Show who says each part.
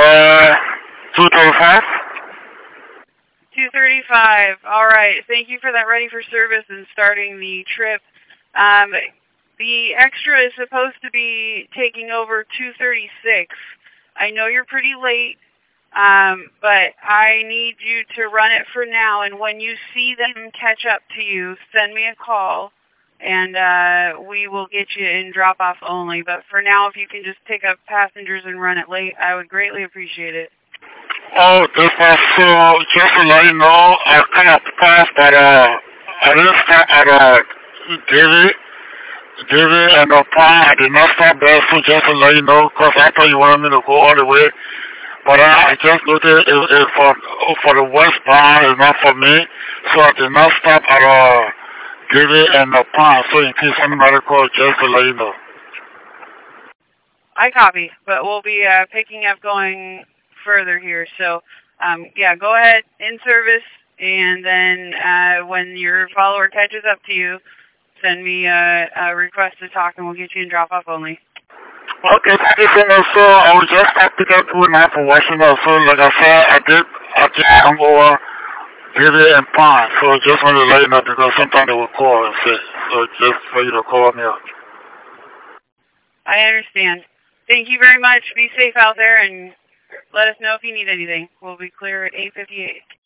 Speaker 1: 235?
Speaker 2: 235. All right. Thank you for that ready for service and starting the trip. The extra is supposed to be taking over 236. I know you're pretty late, but I need you to run it for now, and when you see them catch up to you, send me a call, and we will get you in drop-off only. But for now, if you can just pick up passengers and run it late, I would greatly appreciate it.
Speaker 1: Oh, this was so, just to let you know, I kind of passed at, I didn't stop at, David and Pond. I did not stop there, so just to let you know, because I thought you wanted me to go all the way. But I just looked at it for the westbound, it's not for me. So I did not stop at David and Pond. So in case anybody calls, just to let you know.
Speaker 2: I copy, but we'll be picking up going further here. So, yeah, go ahead, in service, and then when your follower catches up to you, send me a request to talk, and we'll get you in drop-off only.
Speaker 1: Okay, thank you so much. So I was just picking up 2 for Washington. So like I said, I did come over David and Pond. So just wanted to let you know because sometimes they will call and say, so just for you to call me up.
Speaker 2: I understand. Thank you very much. Be safe out there, and let us know if you need anything. We'll be clear at 8:58.